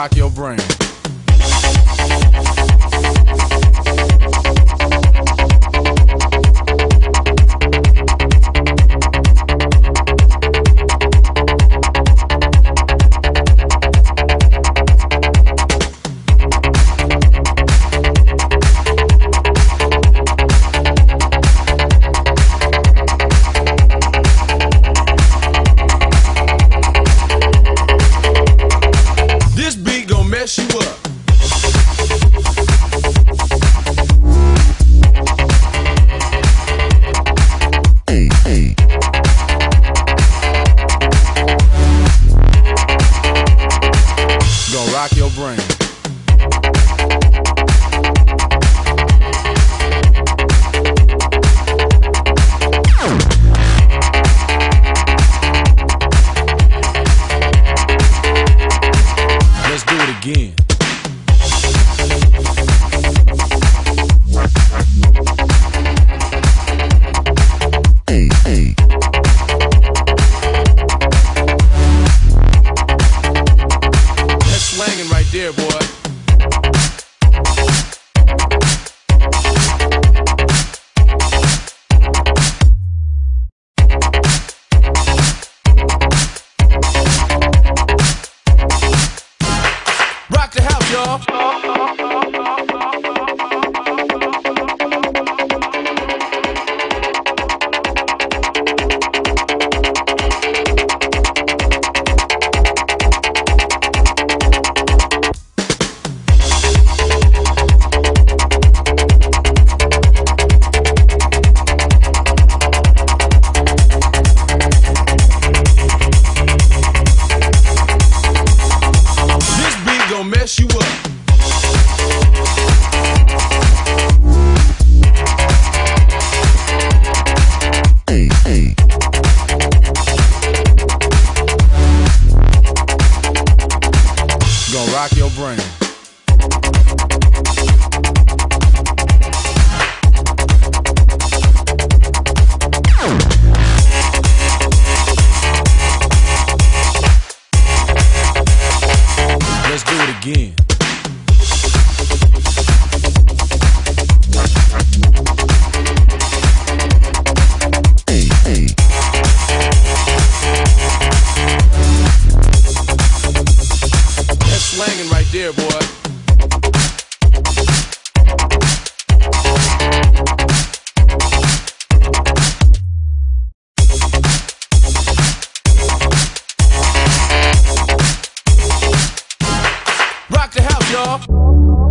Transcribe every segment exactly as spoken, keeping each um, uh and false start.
rock your brain. Mess you up. Hey, hey. Gonna rock your brain. Let's do it again. Hey, hey. That's slanging right there, boy. Rock the house, y'all. Mess you up. Hey, hey. Gonna rock your brain. Let's do it again. Hey, hey. That's slanging right there, boy. Rock the house, y'all.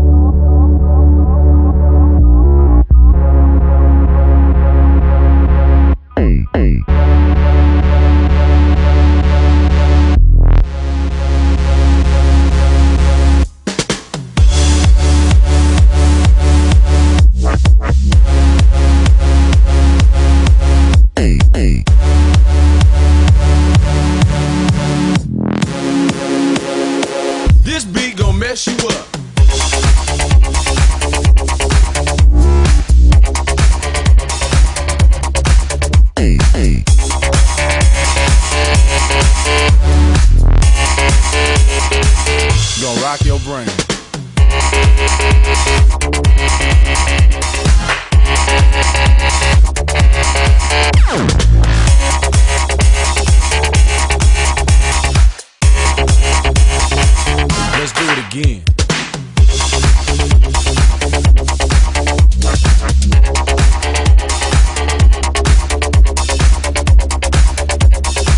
Hey, hey. Hey, hey. This beat gon' mess you up. Hey, hey. Gonna rock your brain. Let's do it again.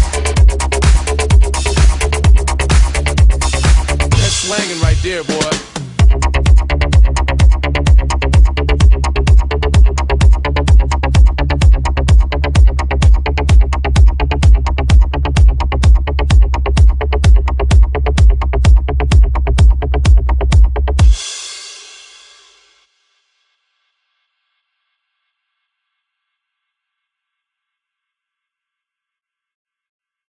That's slanging right there, boy.